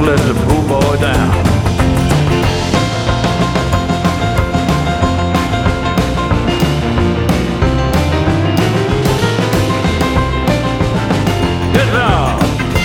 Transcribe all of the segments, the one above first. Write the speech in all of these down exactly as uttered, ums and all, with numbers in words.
let the poor boy down. Get down.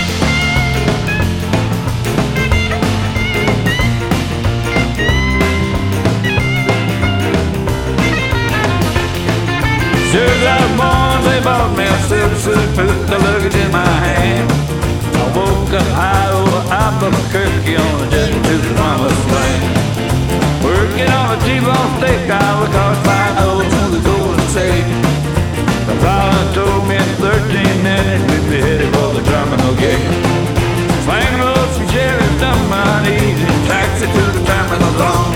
Sure that morning they bought me a silver suit, put the luggage in my hand. I woke up high over Albuquerque on a jet to the promised land. Working on a T-bone steakhouse, cars flying over the Golden State. The pilot told me in thirteen minutes we'd be headed for the terminal gate. Slang loads from Chevy, dumb money, easy taxi to the terminal zone.